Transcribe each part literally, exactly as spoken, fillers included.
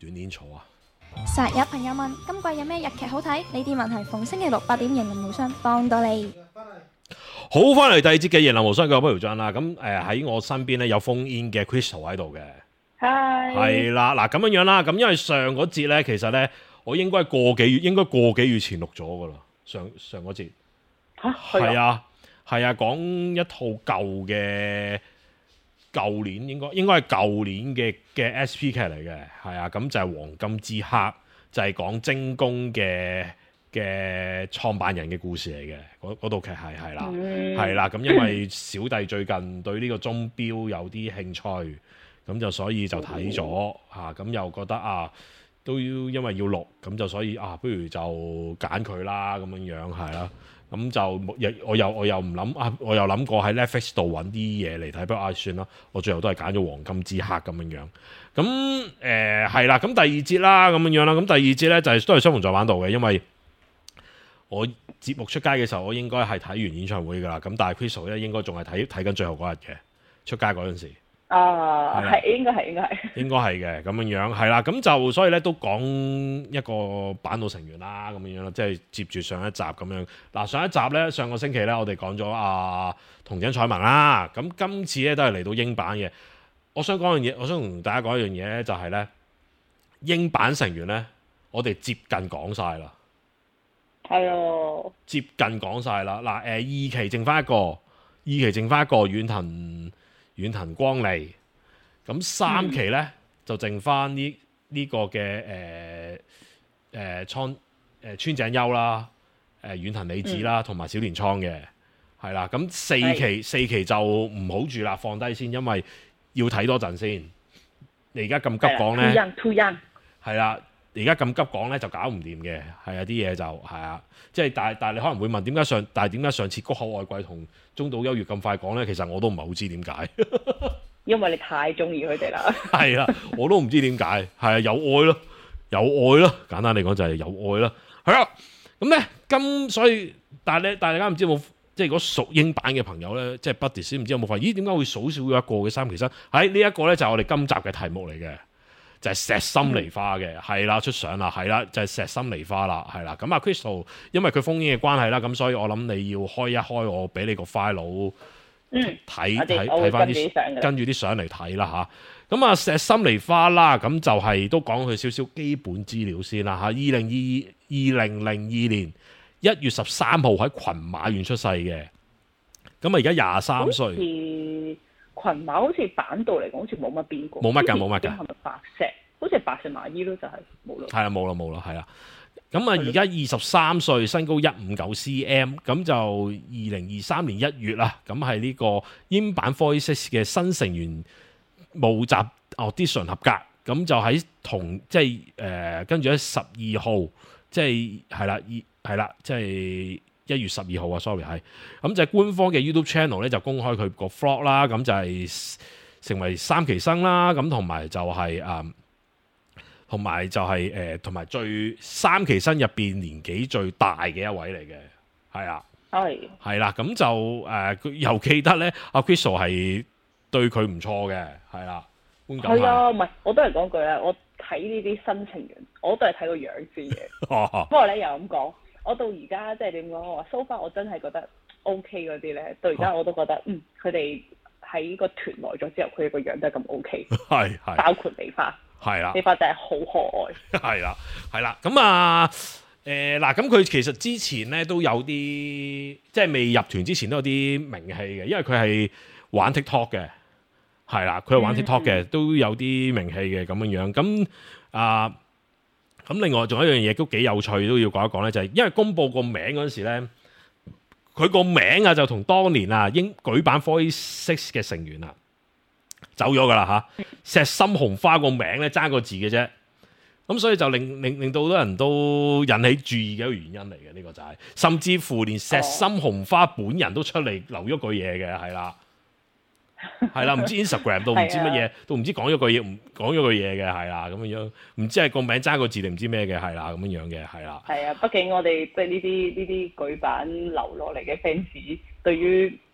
短鏈草啊？ 實有朋友問今季有咩日劇好睇？呢啲問題逢星期六八點迎林無雙幫到你。 好，翻嚟第二節嘅夜林無雙嘅不如章啦。咁誒喺我身邊咧有 phone in 嘅 Crystal 喺度嘅。 係。 係啦，嗱咁樣樣啦。咁因為上嗰節咧，其實咧我應該個幾月，應該個幾月前錄咗噶啦。上上嗰節嚇係啊係啊，講一套舊嘅舊年應該應該係舊年嘅嘅 S P 劇嚟嘅，係啊。咁就係黃金之刻，就係講精工嘅嘅創辦人嘅故事嚟嘅。嗰嗰套劇係係啦係啦。咁因為小弟最近對呢個鐘錶有啲興趣，咁就所以就睇咗嚇，咁又覺得啊都要因為要錄，咁就所以啊不如就揀佢啦咁樣樣係啦。咁就我又我又唔諗啊，我又諗過喺 Netflix 度揾啲嘢嚟睇，不過啊算啦，我最後都係揀咗黃金之刻咁樣樣。咁誒係啦，咁第二節啦咁樣樣啦，咁第二節咧就係、是、都係相逢在玩度嘅，因為我節目出街嘅時候，我應該係睇完演唱會㗎啦。咁但係 Crystal 咧應該仲係睇睇緊最後嗰日嘅出街嗰陣時。 啊，係應該係應該係應該係嘅咁樣樣係啦，咁就所以咧都講一個板道成員啦咁樣樣啦，即係接住上一集咁樣。嗱上一集咧上個星期咧我哋講咗啊桐井彩萌啦，咁今次咧都係嚟到英版嘅。我想講樣嘢，我想同大家講一樣嘢咧，就係咧英版成員咧，我哋接近講晒啦， 係咯， 接近講晒啦。嗱誒二期剩翻一個，二期剩翻一個遠藤。遠藤光利，咁三期咧、嗯、就剩翻呢呢個嘅誒誒倉誒川井優啦，誒遠藤理子啦，同埋、嗯、小田倉嘅係啦。咁四期四期就唔好住啦，放低先，因為要睇多陣先。你而家咁急講咧，係啦，而家咁急講咧就搞唔掂嘅，係啊啲嘢就係啊，即係但係但係你可能會問點解上，但係點解上次谷口愛貴同中島優月咁快講咧？其實我都唔係好知點解， 因為你太中意佢哋啦。係啊，我都唔知點解，係啊，有愛咯，有愛咯，簡單嚟講就係有愛咯，係啊。咁咧今所以，但係咧，但係大家唔知有冇即係如果屬英版嘅朋友咧，即係 Buddy 先唔知有冇發現？咦，點解會數少咗一個嘅三期生？喺呢一個咧就係我哋今集嘅題目嚟嘅。就係石心梨花嘅，係啦、嗯、出相啦，係啦就係、是、石心梨花啦，係啦。咁啊 Crystal 因為佢封煙嘅關係啦，咁所以我諗你要開一開我俾你個 file 睇睇睇翻啲跟住啲相嚟睇啦吓，咁啊石心梨花啦，咁就係都講佢少少基本資料先啦吓。二零二二零零二年一月十三號喺群馬縣出世嘅，咁啊而家廿三歲。 群馬好似版道嚟講，好似冇乜變過， 冇乜㗎，冇乜㗎。 係咪白石？好似係白石麻衣咯，就係冇啦。 係啊，冇啦，冇啦，係啦。咁啊，而家二十三歲，身高一五九 cm，咁就二零二三年一月啦。咁係呢個英版 Voices 嘅新成員募集 audition 合格，咁就喺同即係誒跟住喺十二號，即係係啦，二係啦，即係。一月十二號啊 ，sorry 係，咁就係官方嘅 YouTube channel 咧就公開佢個 vlog 啦，咁就係成為三期生啦，咁同埋就係、是、誒，同、嗯、埋就係、是、誒，同、呃、埋最三期生入邊年紀最大嘅一位嚟嘅，係啊，係係啦，咁就誒，佢、呃、又記得咧，阿 Crystal 係對佢唔錯嘅，係啦，觀感係啊，唔係，我都係講句啦，我睇呢啲新成員，我都係睇個樣先嘅，不過咧又咁講。我到而家即係點講？我話 so far 我真係覺得 OK 嗰啲咧，到而家我都覺得、啊、嗯，佢哋喺個團來咗之後，佢哋個樣都係咁 OK。係係，包括梨花。係啦，梨花真係好可愛。係啦，係啦。咁啊，誒嗱，咁佢其實之前咧都有啲，即係未入團之前都有啲名氣嘅，因為佢係玩 TikTok 嘅，係啦，佢係玩 TikTok 嘅，嗯、都有啲名氣嘅咁樣樣。咁啊。咁另外仲有一樣嘢都幾有趣，都要講一講咧，就係、是、因為公佈個名嗰陣時咧，佢個名啊就同當年啊英舉版 Voice 嘅成員啊走咗噶啦嚇，石心紅花個名咧爭個字嘅啫，咁所以就令令令到好多人都引起注意嘅一個原因嚟嘅，呢、這個就係、是，甚至乎連石心紅花本人都出嚟留咗句嘢嘅，係啦。係啦，唔知 Instagram 都唔知乜嘢，都唔知講咗句嘢，唔講咗句嘢嘅，係啦咁樣樣，唔知係個名爭個字定唔知咩嘅，係啦咁樣樣嘅，係啦。係啊，畢竟我哋即係呢啲呢啲舉版留落嚟嘅 fans，對於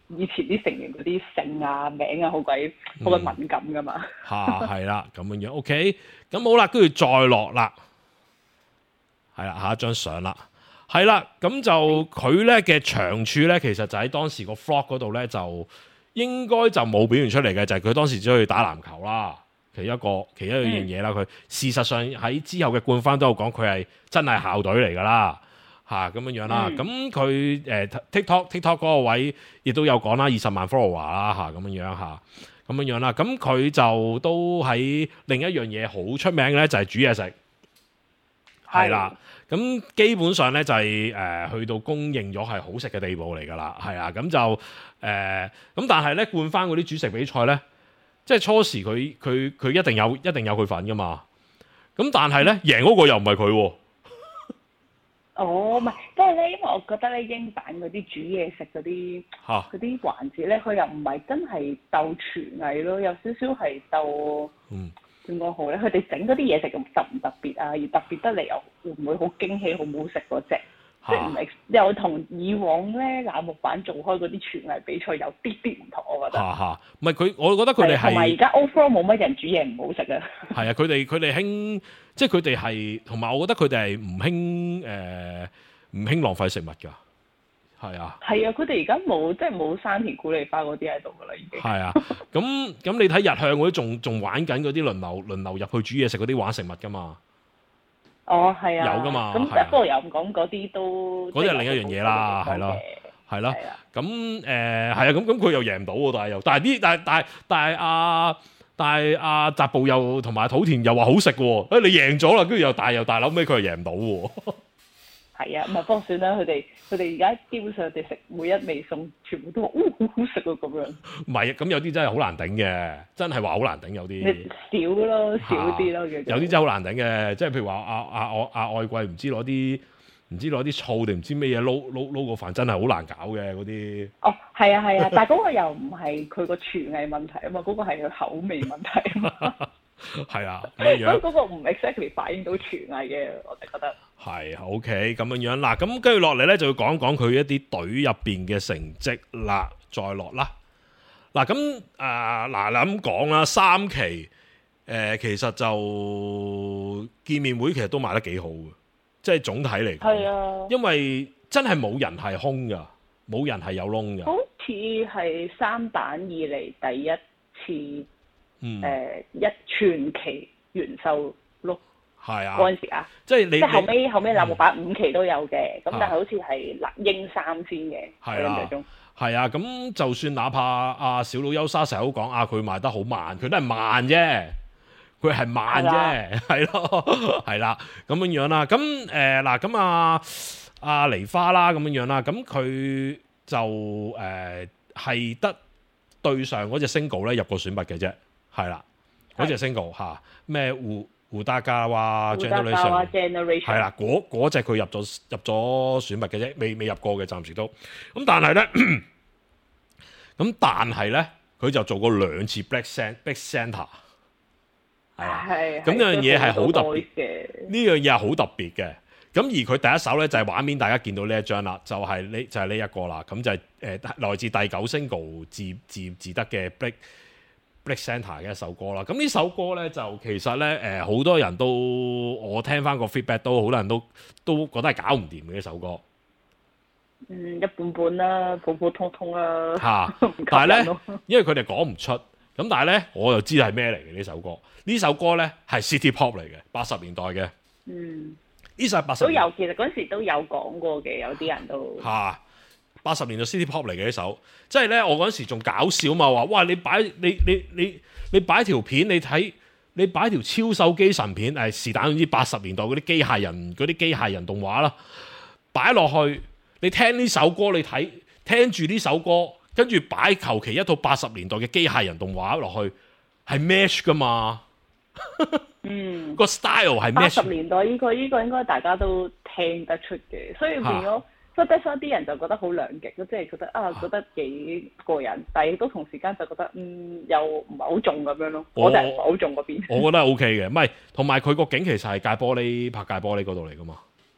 以前啲成員嗰啲姓啊名啊好鬼好鬼敏感噶嘛。 嚇係啦，咁樣樣 OK，咁好啦，跟住再落啦，係啦，下一張相啦，係啦，咁就佢咧嘅長處咧，其實就喺當時個 vlog 嗰度咧，就應該就冇表現出嚟嘅，就係、是、佢當時只可以打籃球啦。其一個其一樣嘢啦，佢、嗯、事實上喺之後嘅冠軍都有講，佢係真係校隊嚟㗎啦，嚇咁樣樣啦。咁佢誒 TikTok TikTok 嗰個位亦都有講啦，二十萬 follower 啦，嚇咁樣樣嚇咁樣樣啦。咁佢就都喺另一樣嘢好出名嘅咧，就係煮嘢食，係啦。咁基本上咧就係、是、誒、呃、去到公認咗係好食嘅地步嚟㗎啦，係啊。咁就誒咁、呃，但係咧冠翻嗰啲煮食比賽咧。即係初時佢佢佢一定有一定有佢份噶嘛，咁但係咧贏嗰個又唔係佢喎。 哦，唔係，即係咧，因為我覺得咧英版嗰啲煮嘢食嗰啲嗰啲環節咧，佢又唔係真係鬥廚藝咯，有少少係鬥嗯點講好咧？佢哋整嗰啲嘢食咁特唔特別啊？而特別得嚟又會唔會好驚喜、好唔好食嗰隻？即係唔係又同以往咧乃木坂做開嗰啲廚藝比賽有啲啲唔同，我覺得。嚇嚇，唔係佢，我覺得佢哋係同埋而家 overall 冇乜人煮嘢唔好食啊。 係啊，佢哋佢哋興，即係佢哋係同埋，我覺得佢哋係唔興誒唔興浪費食物㗎。係啊。係啊，佢哋而家冇即係冇山田古利花嗰啲喺度㗎啦，已經。係啊，咁咁你睇日向嗰啲仲仲玩緊嗰啲輪流輪流入去煮嘢食嗰啲玩食物㗎嘛。 哦，係啊， 有噶嘛？ 咁不過又唔講嗰啲都，嗰啲係另一樣嘢啦， 係咯，係咯。咁誒係啊，咁咁佢又贏唔到喎，但係又，但係啲，但係但係但係阿但係阿澤部又同埋土田又話好食喎，誒你贏咗啦，跟住又大又大，後尾佢又贏唔到喎。係啊，唔係不過算啦，佢哋佢哋而家基本上佢哋食每一味餸，全部都話，哦好好食啊咁樣。唔係，咁有啲真係好難頂嘅，真係話好難頂有啲。少咯，少啲咯，有啲真係好難頂嘅，即係譬如話阿阿我阿愛貴唔知攞啲唔知攞啲醋定唔知咩嘢撈撈撈個飯，真係好難搞嘅嗰啲。哦，係啊係啊，但係嗰個又唔係佢個廚藝問題啊嘛，嗰個係佢口味問題啊嘛。係啊，咁樣。所以嗰個唔 exactly 反映到廚藝嘅，我哋覺得。係 OK 咁樣樣嗱，咁跟住落嚟咧就要講講佢一啲隊入邊嘅成績啦，再落啦。嗱咁啊嗱嗱咁講啦，三期誒、呃、其實就見面會其實都賣得幾好嘅，即係總體嚟講。係啊，因為真係冇人係空噶，冇人係有窿噶。好似係三版以嚟第一次，嗯誒、呃、一傳奇完售碌。係啊，嗰陣時啊，即係你即係後尾後尾乃木坂五期都有嘅，咁、嗯、但係好似係嗱櫻三先嘅，印象中。係啊，咁就算哪怕阿小島優沙成日都講啊，佢賣得好慢，佢都係慢啫，佢係慢啫，係咯，係啦，咁樣樣啦。咁誒嗱，咁啊阿梨花啦，咁樣樣啦，咁佢就誒係得對上嗰隻 single 咧入過選拔嘅啫，係啦，嗰隻 single 嚇咩胡。胡達加哇 generation 係啦，嗰嗰隻佢入咗入咗選拔嘅啫，未未入過嘅，暫時都咁。但係咧，咁但係咧，佢就做過兩次 Black Center Black Center 係啊，咁呢樣嘢係好特別嘅，呢樣嘢係好特別嘅。咁而佢第一首咧就係、是、畫面，大家見到呢一張啦，就係、是、呢就係呢一個啦。咁就係、是、誒、呃、來自第九 single 自自自得嘅 Black Black Center 嘅一首歌啦，咁呢首歌咧就其實咧誒好多人都我聽翻個 feedback 都好多人都都覺得係搞唔掂嘅一首歌。嗯，一半半啦，普普通通啦。嚇、啊！但係咧，因為佢哋講唔出，咁但係咧我就知係咩嚟嘅呢首歌。呢首歌咧係 City Pop 嚟嘅，八十年代嘅。嗯，呢首係八十都有，其實嗰陣時都有講過嘅，有啲人都嚇。啊八十年代 City Pop 嚟嘅呢首，即係咧我嗰陣時仲搞笑嘛，話哇你擺你你你你擺條片你睇，你擺條超手機神片，誒是但總之八十年代嗰啲機械人嗰啲機械人動畫啦，擺落去你聽呢首歌，你睇聽住呢首歌，跟住擺求其一套八十年代嘅機械人動畫落去，係 match 噶嘛？嗯，個 style 係 match。八十年代呢個呢個應該大家都聽得出嘅，所以變咗。所以啲人就覺得好兩極，即係覺得啊，覺得幾過癮，但係都同時間就覺得嗯，又唔係好重咁樣咯。我就係唔係好重嗰邊。我覺得係 O K 嘅，唔係同埋佢個景其實係界玻璃拍界玻璃嗰度嚟噶嘛。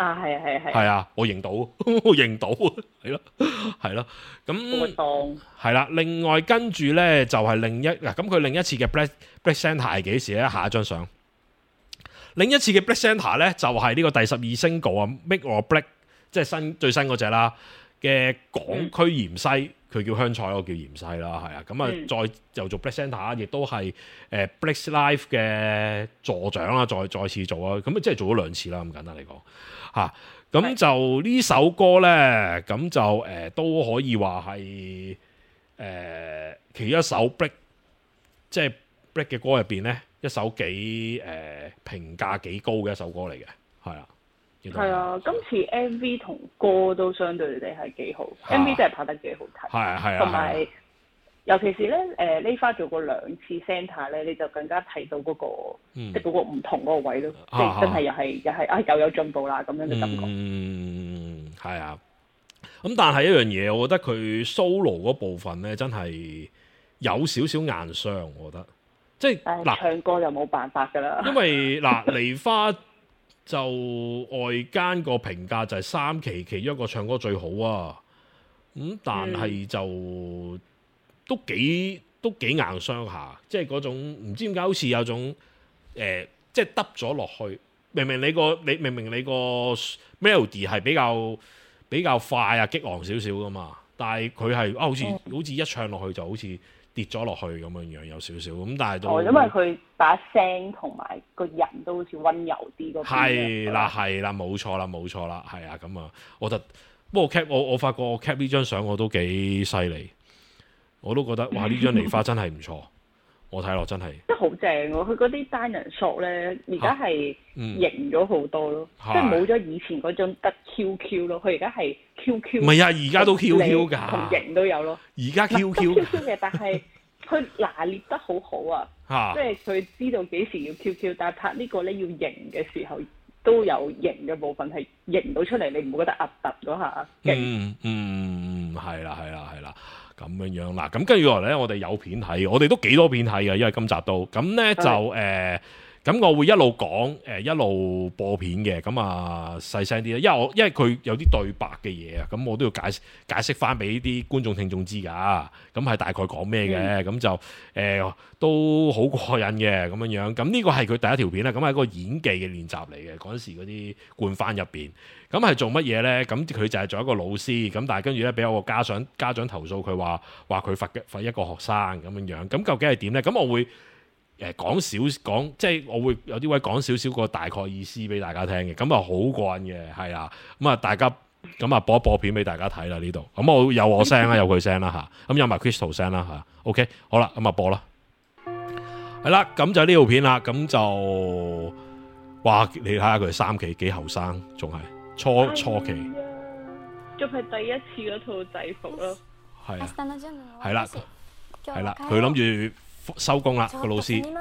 啊，係啊係啊係。 係啊，我認到，我認到，係咯，係咯。咁係啦。另外跟住咧就係、是、另一嗱，咁佢另一次嘅 Black Black Santa 係幾時咧？下一張相。另一次嘅 Black Santa 咧就係、是、呢個第十二 single 啊 ，Make or Break， 即係新最新嗰隻啦嘅港區芫茜，佢、嗯、叫香菜，我叫芫茜啦，係啊。咁啊，嗯、再就做 Black Santa， 亦都係誒 Black Life 嘅助長啦，再再次做啊。咁啊，即係做咗兩次啦，咁簡單嚟講嚇。咁、啊、就呢首歌咧，咁就誒、呃、都可以話係誒其一首 Break， 即係 Break 嘅歌入邊咧。一首幾誒、呃、評價幾高嘅一首歌嚟嘅，係啊， 係啊，今次 M V 同歌都相對地係幾好、啊、，M V 真係拍得幾好睇， 係係啊， 同埋、啊、尤其是咧誒呢花做過兩次 Santa 咧，你就更加睇到嗰、那個、嗯、即係嗰個唔同嗰個位咯，即係真係又係又係啊又有進步啦咁樣嘅感覺。 嗯，係啊。咁但係一樣嘢，我覺得佢 solo 嗰部分咧，真係有少少硬傷，我覺得。即係嗱， 唱歌就冇辦法㗎啦。因為嗱，梨花就外間個評價就係三期其中一個唱歌最好啊。咁、嗯、但係就、嗯、都幾都幾硬傷下，即係嗰種唔知點解好似有種誒、呃，即係耷咗落去。明明你個你明明你個 melody 係比較比較快啊，激昂少少㗎嘛，但係佢係啊，好似、嗯、好似一唱落去就好似跌咗落去咁樣樣，有少少咁，但係都哦， 因為佢把聲同埋個人都好似溫柔啲嗰邊。 係啦，係啦，冇錯啦，冇錯啦，係啊，咁啊，我覺得不過 cap 我我發覺我 cap 呢張相我都幾犀利，我都覺得哇呢張梨花真係唔錯，我睇落真係真係好正喎！佢嗰啲單人 shot 咧，而家係型咗好多咯，啊嗯、即係冇咗以前嗰種得 Q Q 咯，佢而家係 Q Q。唔係啊，而家都 Q Q 㗎，同型都有咯。 而家 Q Q 嘅，但係佢拿捏得好好啊，啊即係佢知道幾時要 Q Q， 但係拍呢個咧要型嘅時候都有型嘅部分係型到出嚟，你唔會覺得核突嗰下勁。 嗯嗯，係啦係啦係啦。咁樣樣嗱，咁跟住落嚟咧，我哋有片睇，我哋都幾多片睇嘅，因為今集都咁咧就誒，咁、呃、我會一路講誒、呃，一路播片嘅，咁啊細聲啲啦，因為我因為佢有啲對白嘅嘢啊，咁我都要解解釋翻俾啲觀眾聽眾知㗎，咁係大概講咩嘅，咁、嗯、就誒、呃、都好過癮嘅咁樣樣，咁呢個係佢第一條片啦，咁係一個演技嘅練習嚟嘅，嗰陣時嗰啲慣番入邊。咁係做乜嘢咧？咁佢就係做一個老師，咁但係跟住咧俾我個家長家長投訴佢話話佢罰嘅罰一個學生咁樣樣，咁究竟係點咧？咁我會誒講少講，即係我會有啲位講少少個大概意思俾大家聽嘅，咁啊好過癮嘅，係啊，咁啊大家咁啊播一播片俾大家睇啦呢度，咁我有我聲啦，有佢聲啦嚇，咁有埋 Crystal 聲啦嚇 ，OK 好啦，咁啊播啦，係啦，咁就呢條片啦，咁就哇你睇下佢三期幾後生，仲係。初初期， 仲係第一次嗰套制服咯。係啊， 係啦，係啦，佢諗住收工啦個老師。係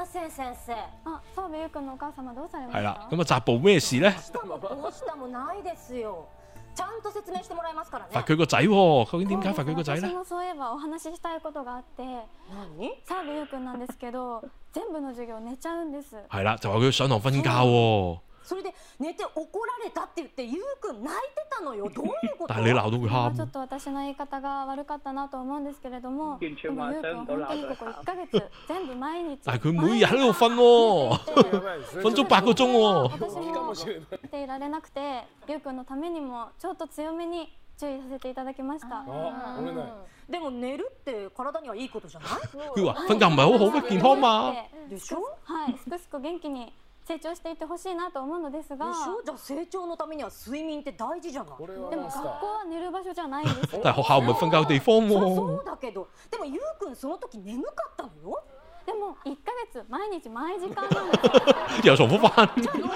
啦，咁啊扎部咩事咧？罰佢個仔喎，究竟點解罰佢個仔咧？係啦，就話佢上堂瞓覺喎。 それで寝て怒られたって言ってゆうくん泣いてたのよ。どういうこと？ 但係你鬧到佢喊。 ちょっと私の言い方が悪かったなと思うんですけれども、 完全話想唔到鬧。 本当にここいっかげつ全部毎日。 但係佢每日喺度瞓喎，瞓足八個鐘喎。 私も見ていられなくて、ゆうくんのためにもちょっと強めに注意させていただきました。 でも寝るって体にはいいことじゃない？ 佢話瞓覺唔係好好嘅健康嘛。 でしょ？ はい、すくすく元気に成長していってほしいなと思うのですが、 じゃあ成長のためには睡眠って大事じゃない。 でも学校は寝る場所じゃないんです。 但係學校唔係瞓覺地方喎。 そうだけど、でもゆうくんその時眠かったのよ。 でもいっかげつ毎日毎時間なんですよ。又重複翻。 そん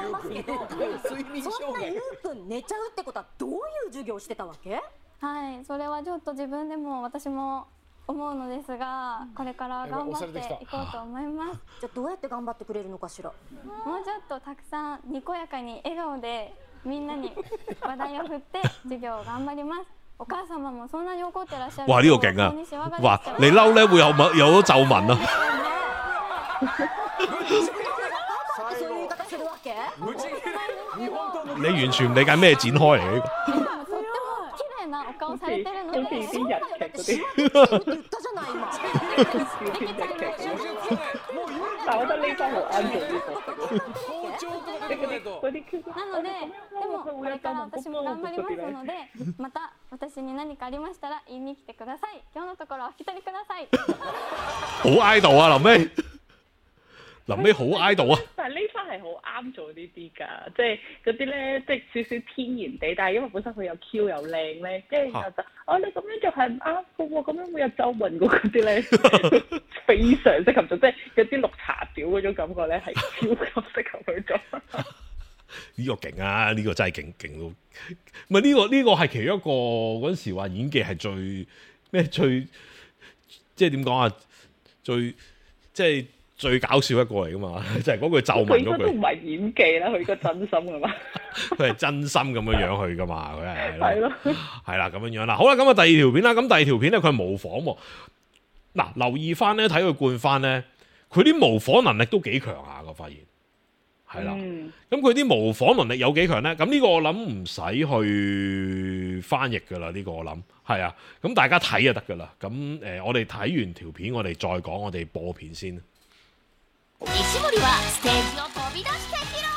なゆうくん寝ちゃうってことはどういう授業をしてたわけ？ はい、それはちょっと自分でも私も思うのですが、これから頑張っていこうと思います。 じゃあどうやって頑張ってくれるのかしら。もうちょっとたくさんにこやかに笑顔でみんなに話題を振って授業を頑張ります。お母様もそんなに怒ってらっしゃる。 哇！呢、這個勁啊！哇！你嬲咧會有有咗皺紋啊！ ってそういう言い方するわけ？ 你完全唔理解咩展開嚟嘅呢個。 でもとっても綺麗なお顔されてるので、 好似啲日劇嗰啲。 って言ったじゃない今。 笑片日劇咁樣。但我覺得呢番好啱做呢個角色。嗰啲 Q なので、でもこれから私も頑張りますので、また私に何かありましたら言いに来てください。今日のところお引き取りください。 好 idol 啊，臨尾臨尾好 idol 啊！ 但係呢番係好啱做呢啲㗎，即係嗰啲咧，即係少少天然地，但係因為本身佢又 Q 又靚咧，跟住就就哦你咁樣做係唔啱嘅喎，咁樣會有皺紋嗰嗰啲咧，非常適合做，即係嗰啲綠茶婊嗰種感覺咧係超級適合去做。 呢個勁啊！呢、個真係勁勁到，唔係呢個呢、個係其中一個嗰陣時話演技係最咩最即係點講啊？最即係最搞笑一個嚟噶嘛，就係嗰句皺紋嗰佢應該都唔句， 係演技啦，佢應該真心㗎嘛。 佢係真心咁樣樣去噶嘛，佢係係咯， 係啦咁樣樣啦。好啦，咁啊第二條片啦，咁第二條片咧佢係模仿喎。嗱，留意翻咧，睇佢灌翻咧，佢啲模仿能力都幾強下我發現。係啦，咁佢啲模仿能力有幾強呢？咁呢個我諗唔使去翻譯噶啦，呢、個我諗係啊。咁大家睇就得噶啦。咁誒、呃，我哋睇完條片，我哋再講，我哋播片先。 西森はステージを飛び出して披露。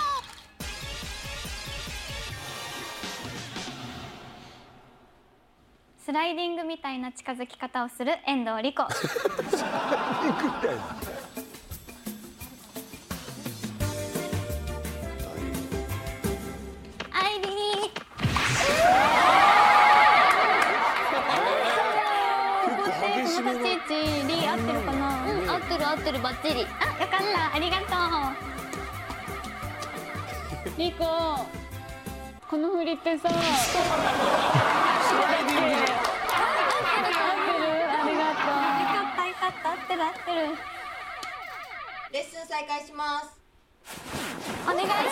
スライディングみたいな近づき方をする遠藤莉子。アイビー。立ち位置リー合ってるかな？ うん、合ってる合ってるバッチリ。 あ、よかった、ありがとう。リコ、この振りってさ。合ってる、ありがとう。よかったよかった、合ってる合ってる。 レッスン再開します。 お願いします。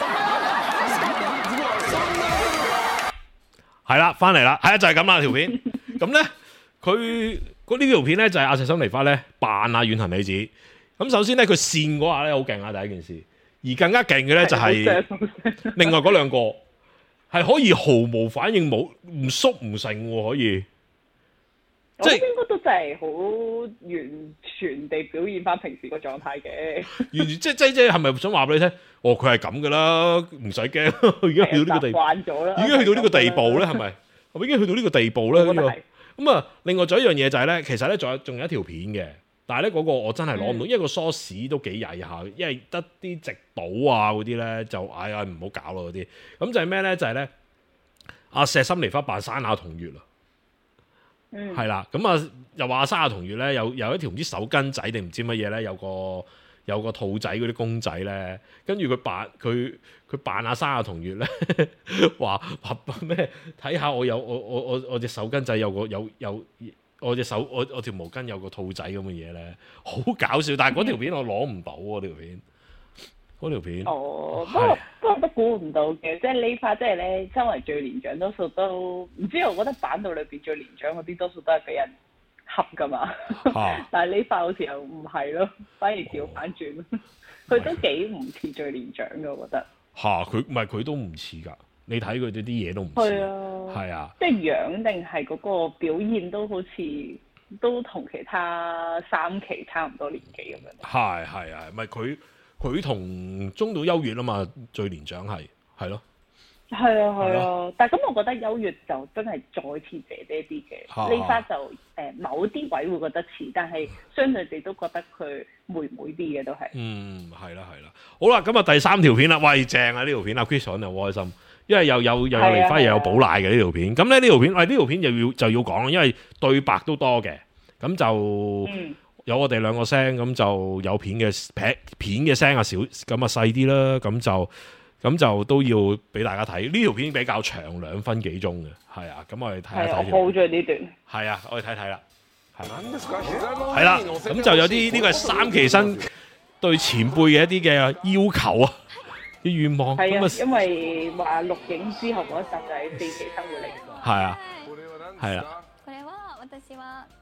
係啦，翻嚟啦，係啊，就係咁啦條片。咁咧，佢嗰呢條片咧就係阿石森梨花咧扮阿遠藤美子。咁首先咧，佢線嗰下咧好勁啊，第一件事。而更加勁嘅咧就係另外嗰兩個係可以毫無反應，冇唔縮唔成喎，可以。 即係應該都就係好完全地表現翻平時個狀態嘅。 完全即即即係咪想話俾你聽？哦，佢係咁噶啦，唔使驚，已經去到呢個地步， 慣咗啦， 已經去到呢個地步咧，係咪？係咪已經去到呢個地步咧？呢個咁啊，另外仲有一樣嘢就係咧，其實咧仲有仲有一條片嘅，但係咧嗰個我真係攞唔到，因為個 source 都幾曳下，因為得啲直倒啊嗰啲咧就哎呀唔好搞咯嗰啲。咁就係咩咧？就係咧阿石森梨花扮山下童月啊！ 嗯， 係啦，咁啊又話山下童月咧有有一條唔知手巾仔定唔知乜嘢咧，有個有個兔仔嗰啲公仔咧，跟住佢扮佢佢扮下山下童月咧，話話咩？睇下我有我我我我隻手巾仔有個有有我隻手我我條毛巾有個兔仔咁嘅嘢咧，好搞笑！但係嗰條片我攞唔到喎，呢條片嗰條片。 哦，不過不過都估唔到嘅，即係呢排即係咧，周圍最年長多數都唔知，我覺得版度裏邊最年長嗰啲多數都係俾人恰噶嘛， 啊、 但係呢排好似又唔係咯，反而調反轉咯，佢都幾唔似最年長嘅，我覺得。 嚇佢唔係佢都唔似㗎，你睇佢哋啲嘢都唔似。 係啊， 係啊， 即係樣定係嗰個表現都好似都同其他三期差唔多年紀咁樣。 係係係，咪佢佢同中島優月啊嘛，最年長係係咯。 係啊係啊，但係咁我覺得優月就真係再似姐姐啲嘅，呢花就誒、呃、某啲位會覺得似，但係相對地都覺得佢妹妹啲嘅都係。嗯， 係啦係啦，好啦，咁啊第三條片啦，喂正啊呢條片啊 Chris 又好開心，因為又有又有梨花又有寶瀨嘅呢條片，咁咧呢條片喂呢條片就要就要講，因為對白都多嘅，咁就有我哋兩個聲，咁就有片嘅片片嘅聲啊少，咁啊細啲啦，咁就。咁就都要俾大家睇呢條片比較長，兩分幾鐘嘅，係啊，咁我哋睇一睇。 係我報咗呢段。係啊，我哋睇睇啦，係係啦，咁就有啲呢個係三期生對前輩嘅一啲嘅要求啊，啲願望。 係啊，因為話錄影之後嗰一集就係四期生會嚟。 係啊，係啊。 これは私は本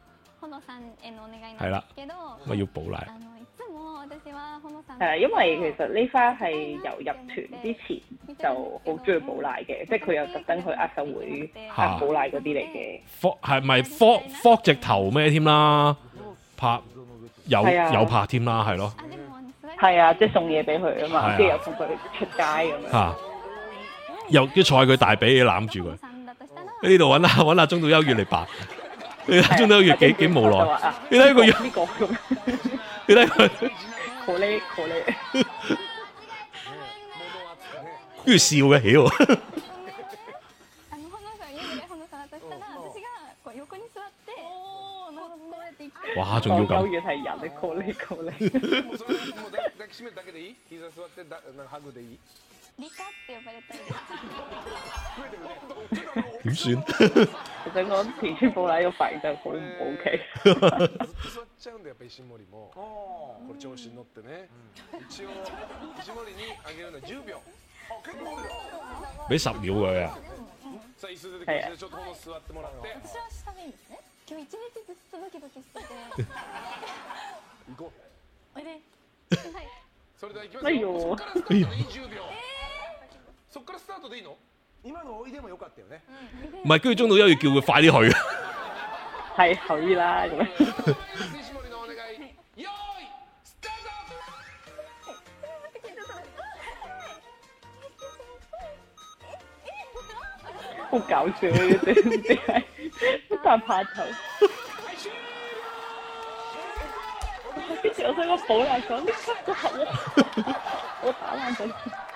野さんへのお願いなんですけど、 我要寶奶。 あのいつも私は野さん係啊，因為其實呢花係由入團之前就好中意寶奶嘅，即係佢又特登去握手會拍寶奶嗰啲嚟嘅。 科係咪科科直頭咩添啦？拍有係啊有拍添啦，係咯。 あでもあのすごい係啊，即係送嘢俾佢啊嘛， 係啊跟住又同佢出街咁樣。 嚇，又跟住坐喺佢大髀攬住佢。 野さんだとしたら呢度揾下揾下中島優月嚟扮，你睇中島優月幾幾無奈，你睇佢樣， 呢個咁， 你睇佢， 好呢好呢。 跟住笑嘅，妖， あの本野さん家で本野さんだとしたら私がこう横に座ってこうこうやって生きて哇，仲要咁， 優越係人咧，好呢好呢。 もうそれもう抱きしめるだけでいい？膝座ってだなんかハグでいい？ リカって呼ばれたりです點算？ 我想講田村寶奶個反應真係好唔 OK。 ずっと座っちゃうんだよやっぱ石森も。これ調子に乗ってね。一応石森にあげるのはじゅうびょう。あ結構出る。 俾十秒佢啊！ さあ椅子出てきましてちょっとこの座ってもらって。 私は下でいいんですね今日一日ずっとドキドキしてて行こう。 おいではいそれでは行きますないよよ。そっからスタートでいいじゅうびょう。そっからスタートでいいの？今のおいでもよかったよね。 唔係，跟住中島優月叫佢快啲去。 係佢啦咁樣。 石森のお願い。用意スター好搞笑呢啲唔知係一啖拍頭。跟住我想講寶奶講呢個合我，我打爛佢。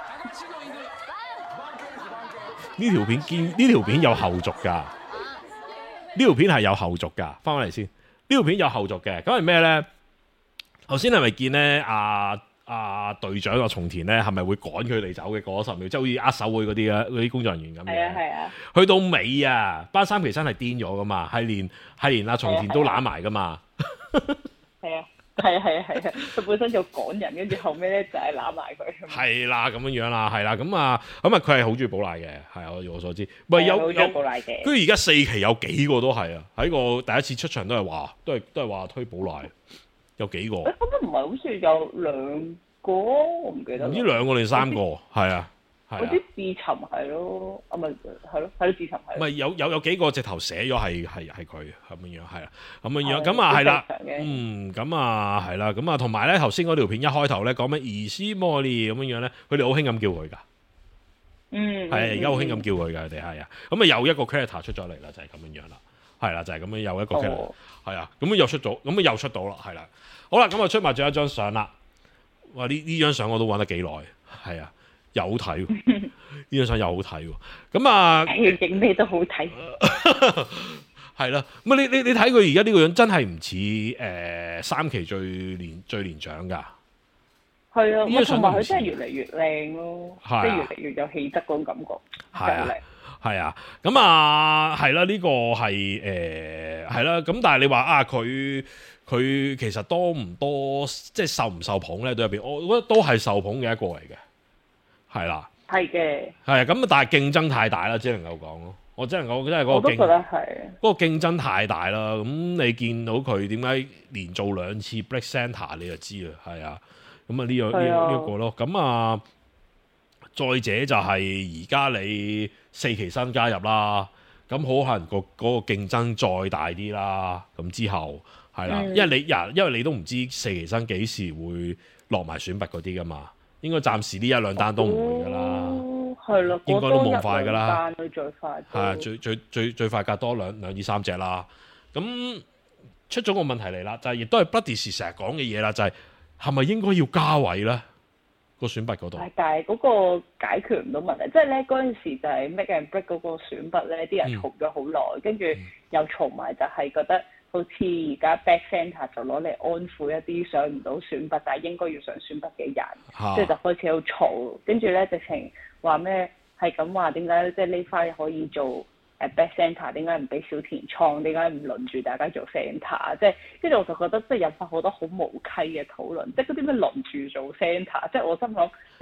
呢條片見呢條片有後續㗎，呢條片係有後續㗎。翻返嚟先，呢條片有後續嘅，咁係咩咧？頭先係咪見咧阿阿隊長阿松田咧係咪會趕佢哋走嘅嗰十秒，即係好似握手會嗰啲嘅嗰啲工作人員咁係啊嘅？ 係啊。 去到尾啊，班三崎真係癲咗噶嘛，係連係連阿松田都攬埋噶嘛。 係啊。係啊係啊係啊，佢本身就趕人，跟住後尾咧就係攬埋佢。 係啦，咁樣樣啦，係啦，咁啊，咁啊，佢係好中意寶奶嘅，係啊，我我所知。喂，有好中意寶奶嘅。 跟住而家四期有幾個都係啊，喺個第一次出場都係話，都係都係話推寶奶，有幾個？ 誒，咁都唔係好似有兩個，我唔記得。 唔知兩個定三個，係啊，係啊。 嗰啲自尋係咯，啊咪係咯，係咯自尋係。 唔係有有有幾個直頭寫咗係係係佢咁樣樣，係啦，咁樣樣咁啊係啦，嗯，咁啊係啦，咁啊同埋咧頭先嗰條片一開頭咧講咩兒師莫利咁樣樣咧，佢哋好興咁叫佢㗎， 嗯， 係啊，而家好興咁叫佢㗎，佢哋係啊，咁啊又一個 character 出咗嚟啦，就係咁樣樣啦，係啦，就係咁樣又一個 character，係啊，咁又出咗，咁啊又出到啦，係啦，好啦，咁啊出埋咗一張相啦，哇！呢呢張相我都揾得幾耐，係啊。又好睇喎，呢張相又好睇喎。咁啊， 影咩都好睇。 係啦，咁啊你你你睇佢而家呢個樣真係唔似誒三期最年最年長㗎。 係啊， 呢張相同埋佢真係越嚟越靚咯，即係越嚟越有氣質嗰種感覺。 係啊，係啊，咁啊係啦，呢個係誒係啦。咁但係你話啊，佢佢其實多唔多，即係受唔受捧咧？對入邊，我覺得都係受捧嘅一個嚟嘅。係啦， 係嘅， 係啊，咁但係競爭太大啦，只能夠講咯。我只能夠真係嗰個競， 我都覺得係嗰個競爭太大啦。咁你見到佢點解連做兩次 Black Center 你就知啦，係啊。咁啊呢個呢呢一個咯。咁啊，再者就係而家你四期新加入啦，咁好可能個嗰個競爭再大啲啦。咁之後係啦，因為你呀，因為你都唔知四期新幾時會落埋選拔嗰啲噶嘛。應該暫時呢一兩單都唔會㗎啦， 係咯， 應該都冇咁快㗎啦。 單都最快， 係啊，最最最最快隔多兩兩至三隻啦。咁出咗個問題嚟啦，就係、是、亦都係 Bloody 成日講嘅嘢啦，就係係咪應該要加位咧？個選拔嗰度， 但係嗰個解決唔到問題，即係咧嗰陣時就係 Make and Break 嗰個選拔咧，啲人嘈咗好耐，跟住、嗯、又嘈埋，就係覺得。好似而家 back center 就攞嚟安撫一啲上唔到選拔，但係應該要上選拔嘅人，即係、啊、就開始喺度嘈，跟住咧直情話咩係咁話點解即係呢塊可以做誒 back center，點解唔俾小田創？點解唔輪住大家做 center？ 即係跟住我就覺得即係引發好多好無稽嘅討論，即係嗰啲咩輪住做 center， 即係我心諗你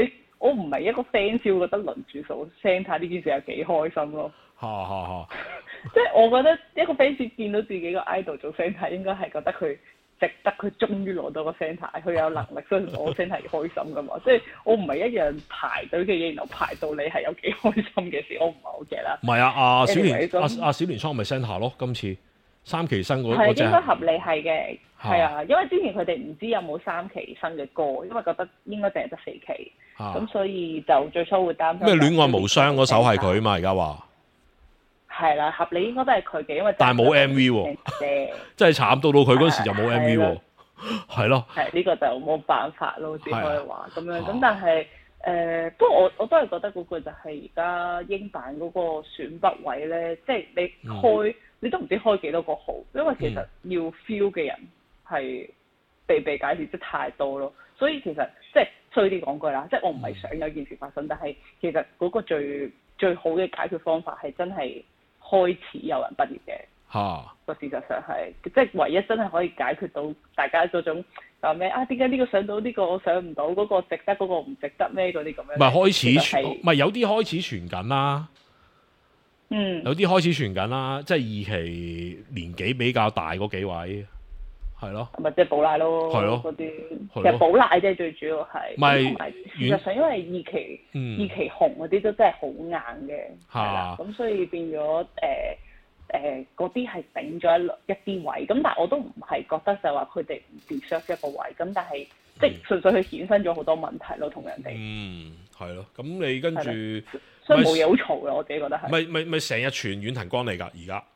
我唔係一個 fans，我覺得輪住數 Santa 呢件事係幾開心咯。 嚇嚇嚇！ 即係我覺得一個 fans 見到自己個 idol 做 Santa，應該係覺得佢值得，佢終於攞到個 Santa，佢有能力，所以攞 Santa 係開心噶嘛。即係我唔係一樣排隊嘅嘢，然後排到你係有幾開心嘅事，我唔係好記啦。 唔係啊，阿小蓮 Anyway，咁阿阿小蓮倉咪 Santa 咯，今次三期生嗰係嗰隻應該合理係嘅， 嚇係啊，因為之前佢哋唔知有冇三期生嘅歌，因為覺得應該淨係得四期， 嚇咁所以就最初會擔心咩戀愛無雙嗰首係佢嘛，而家話係啦，合理應該都係佢嘅，因為但係冇 M V 喎啫， 真係慘到到佢嗰時就冇 M V 喎，係咯， 係呢個就冇辦法咯，只可以話咁樣。 啊咁但係誒，不過我我都係覺得嗰句就係而家英版嗰個選筆位咧，即係你開你都唔知開幾多個號，因為其實要 feel 嘅人係被被解釋即係太多咯，所以其實即係衰啲講句啦，即係我唔係想有件事發生，但係其實嗰個最最好嘅解決方法係真係開始有人畢業嘅。 嚇個事實上係，即係唯一真係可以解決到大家嗰種話咩啊？點解呢個上到呢個我上唔到？嗰個值得，嗰個唔值得咩？嗰啲咁樣。 唔係開始其實傳， 係唔係有啲開始傳緊啦， 嗯， 有啲開始傳緊啦，即係二期年紀比較大嗰幾位，係咯， 咪即係寶奶咯， 係咯嗰啲係咯其實寶奶啫，最主要係。 唔係同埋事實上，因為二期、 嗯二期紅嗰啲都真係好硬嘅， 嚇係啦，咁所以變咗誒。誒嗰啲係頂咗一一啲位，咁但係我都唔係覺得就係話佢哋唔 deserve 一個位，咁但係即係純粹佢衍生咗好多問題咯，同人哋。 嗯，係咯，咁你跟住所以冇嘢好嘈嘅，我自己覺得係。 咪咪咪成日傳遠藤光嚟㗎，而家。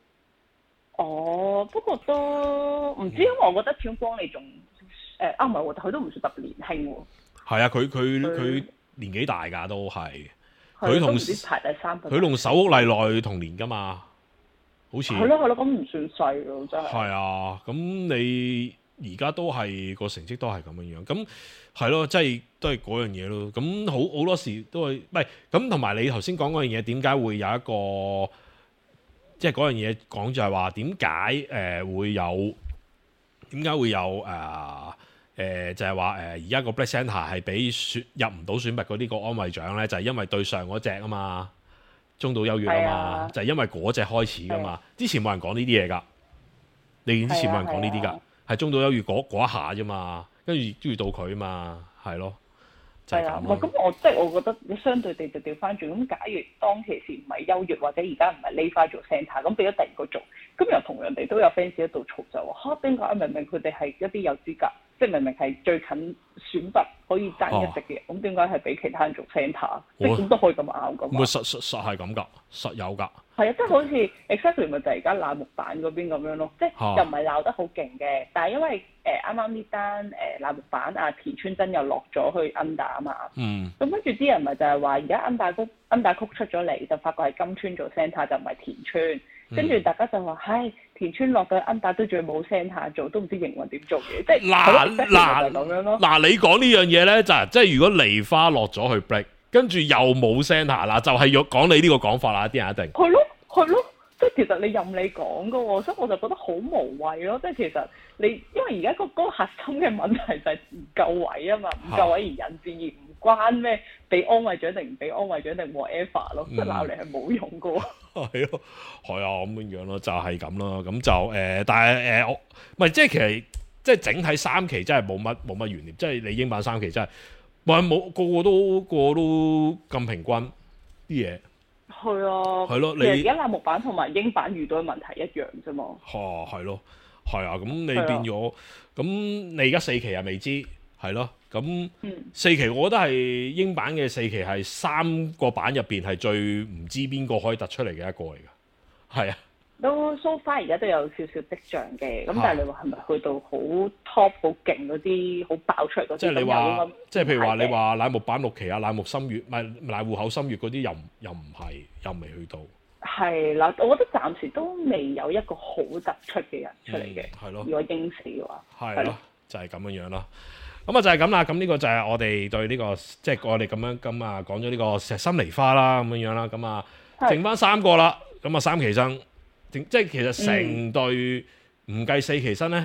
哦，不過都唔知，因為我覺得遠光你仲誒啊唔係喎，佢都唔算特別年輕喎。 係啊，佢佢佢佢年紀大㗎都係， 係佢同都唔知排第三。 佢同手屋麗奈同年㗎嘛，好似。 係咯係咯，咁唔算細咯，真係。 係啊，咁你而家都係個成績都係咁樣樣，咁係咯，即係都係嗰樣嘢咯。咁好好多時都係，唔係咁同埋你頭先講嗰樣嘢，點解會有一個即係嗰樣嘢講就係話點解誒會有點解會有誒誒、呃呃、就係話誒而家個 Black Santa 係俾選入唔到選拔嗰啲個安慰獎咧，就係、是、因為對上嗰隻啊嘛。中島優越啊嘛， 啊就係因為嗰隻開始噶嘛，之前冇人講呢啲嘢㗎，你見之前冇人講呢啲㗎，係中島優越嗰嗰一下啫嘛，跟住都遇到佢啊嘛，係咯，就係係啊， 咁唔係咁我即係我覺得你相對地就調翻轉，咁假如當其時唔係優越或者而家唔係匿花做 Santa，咁俾咗第二個做，咁又同人哋都有 fans 喺度嘈就話嚇點解明明佢哋係一啲有資格，即係明明係最近選拔可以爭一席嘅，咁點解係俾其他人做 Santa？即係點都可以咁拗噶嘛？ 咪實實實係咁㗎，實有㗎。 係啊，即係好似 exactly 咪就係而家賴木板嗰邊咁樣咯，即係啊又唔係鬧得好勁嘅，但係因為誒啱啱呢單誒賴木板啊田村真又落咗去 under 啊嘛， 嗯， 咁跟住啲人咪就係話而家 under 曲 under 曲出咗嚟，就發覺係金村做 Santa 就唔係田村，跟住大家就話唉田村落到 under 都仲冇 Santa 做，都唔知營運點做嘢，即係嗱嗱嗱就咁樣咯。 嗱，你講呢樣嘢咧，就係即係如果梨花落咗去 break，跟住又冇 Santa 啦，就係要講你呢個講法啦，啲人一定。 係咯，係咯，即係其實你任你講噶喎，所以我就覺得好無謂咯。即係其實你因為而家個嗰個核心嘅問題就係唔夠位啊嘛，唔夠位而引致而唔關咩俾安慰獎定唔俾安慰獎定 whatever 咯，即係鬧嚟係冇用噶喎。 係咯，係啊，咁樣樣咯，就係咁咯，咁就誒、呃，但係誒、呃，我唔係即係其實即係整體三期真係冇乜冇乜懸念，即係你英版三期真係冇冇個個都個個都咁平均啲嘢。 係啊， 係咯，你其實而家爛木版同埋英版遇到嘅問題一樣啫嘛。 嚇係咯，係啊，咁你變咗，咁你而家四期又未知，係咯，咁四期我覺得係英版嘅四期係三個版入邊係最唔知邊個可以突出嚟嘅一個嚟㗎，係啊。 都 so far 而家都有少少跡象嘅，咁但係你話係咪去到好 top 好勁嗰啲，好爆出嚟嗰啲？ 即係你話，即係譬如話你話乃木坂六期啊、乃木心月、唔係乃戶口心月嗰啲，又唔又唔係，又未去到。 係啦，我覺得暫時都未有一個好突出嘅人出嚟嘅。 係、嗯、咯。 如果英視嘅話， 係咯，就係、是、咁樣樣啦。咁啊就係咁啦。咁呢個就係我哋對呢、這個，即、就、係、是、我哋咁樣咁啊講咗呢個石心梨花啦，咁樣樣啦。咁啊剩翻三個啦。咁啊三期生。即係其實成隊唔計四期生咧，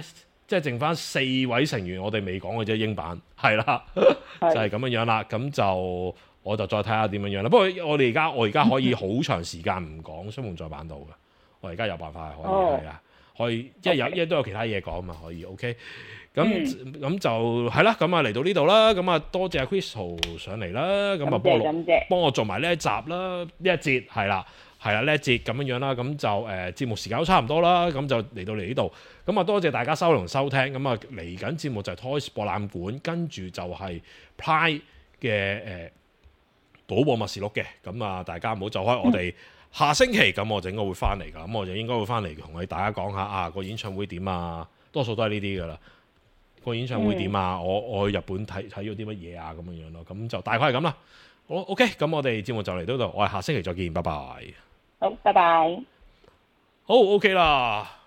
即係剩翻四位成員，我哋未講嘅啫，英版係啦，就係咁樣樣啦。咁就我就再睇下點樣樣啦。不過我哋而家我而家可以好長時間唔講雙夢再版到嘅，我而家有辦法係可以係啊、哦，可以，因為有因為都有其他嘢講嘛，可以 OK。咁咁、嗯、就係啦，咁啊嚟到呢度啦，咁啊多謝 Crystal 上嚟啦，咁啊幫我幫我做埋呢一集啦，呢一節係啦。係啦，呢一節咁樣樣啦，咁就誒、呃、節目時間都差唔多啦，咁就嚟到嚟呢度，咁啊多謝大家收同收聽，咁啊嚟緊節目就係 Toys 博覽館，跟住就係 Pride 嘅誒賭博默示錄嘅，咁啊大家唔好走開，我哋下星期咁我就應該會翻嚟噶，咁我就應該會翻嚟同你大家講下啊個演唱會點啊，多數都係呢啲噶啦，個演唱會點啊，嗯、我我去日本睇睇咗啲乜嘢啊咁樣樣咯，咁就大概係咁啦。好 OK，咁我哋節目就嚟到度，我哋下星期再見，拜拜。 好，拜拜。 好 OK 啦。